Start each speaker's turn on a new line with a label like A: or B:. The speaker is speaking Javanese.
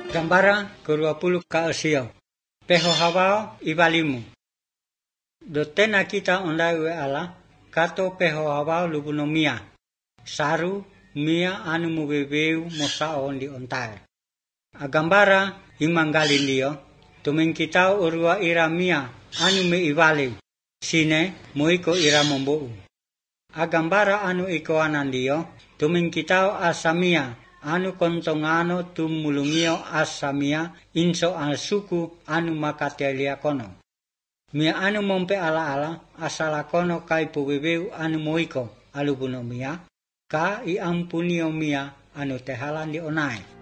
A: Gambara ke-20 kaesio. Peho hawao ibalimu. Dotena kita ondai we ala, kato peho hawao lubunomia. Saru mia anu mubebeu mosao di ontai. Agambara imanggali ndio, tuming kitao urua ira mia anu me ibali. Sine moiko ira mombou. Agambara anu iko anandio, tuming kitao asamia. Anu kontongano tumulungio asamia inso suku anu makatelia kono. Mia anu mompe ala asala kono kai pubebeu anu moiko alubuno mia ka i ampunio mia anu tehalan di onai.